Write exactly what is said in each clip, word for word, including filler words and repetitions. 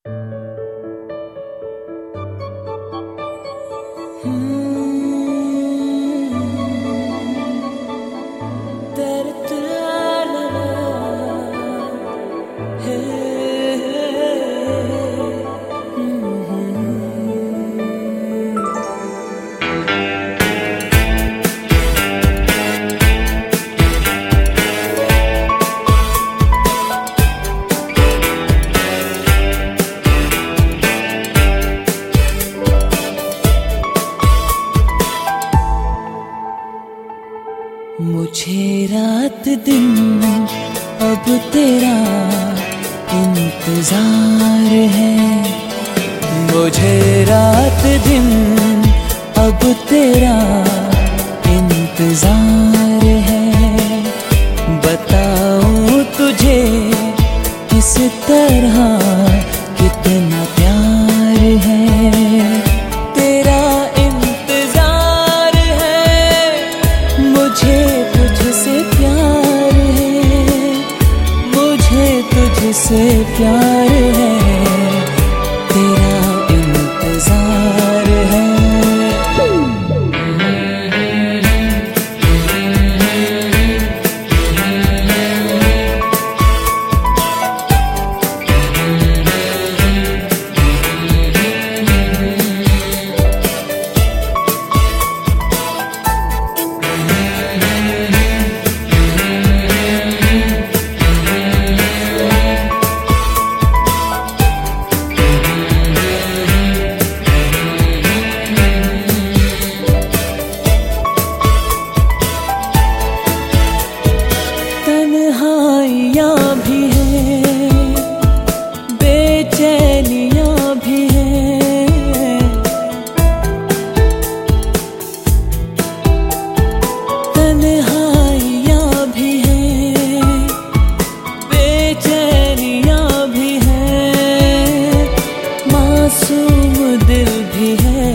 मुझे रात दिन अब तेरा इंतजार है, मुझे रात दिन अब तेरा इंतजार है। बताऊं तुझे किस तरह कितना प्यार है, तेरा इंतजार है। मुझे तुझसे प्यार है, मुझे तुझसे प्यार है, तेरा इंतजार है। तन्हाइयाँ भी हैं, बेचैनियाँ भी हैं, तन्हाइयाँ भी हैं, बेचैनियाँ भी हैं, मासूम दिल भी है,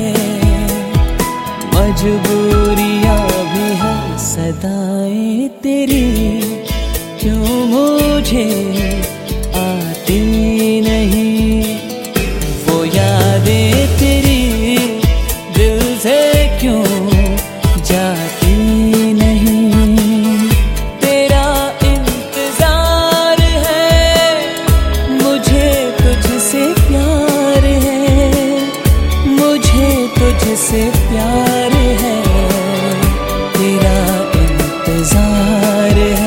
मजबूरियाँ भी हैं। सदाएं तेरी क्यों मुझे आती नहीं, वो यादें तेरी दिल से क्यों जाती नहीं। तेरा इंतजार है, मुझे तुझसे प्यार है, मुझे तुझसे प्यार है, तेरा इंतजार है।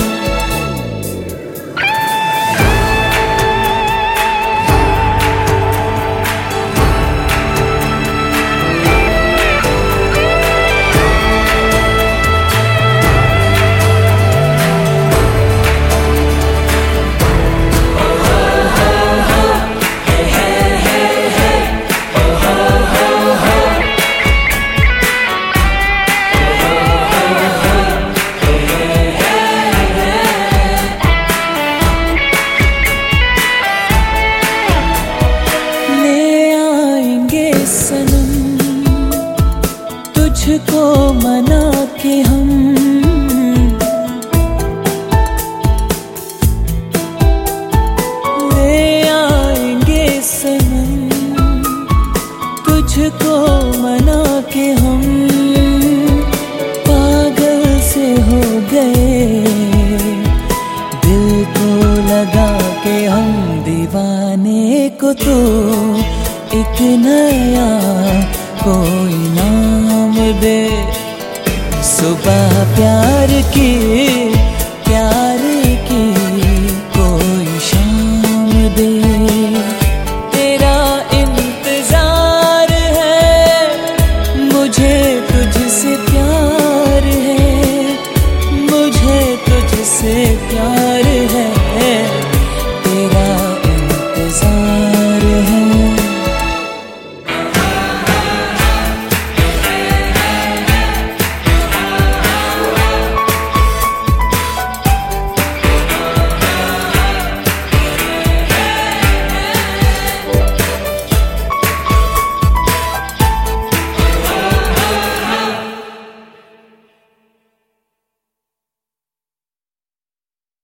तुझको मना के हम ले आएंगे सनम, तुझको मना के हम पागल से हो गए, दिल को लगा के हम दीवाने को तो एक नया कोई नाम दे। सुबह प्यार की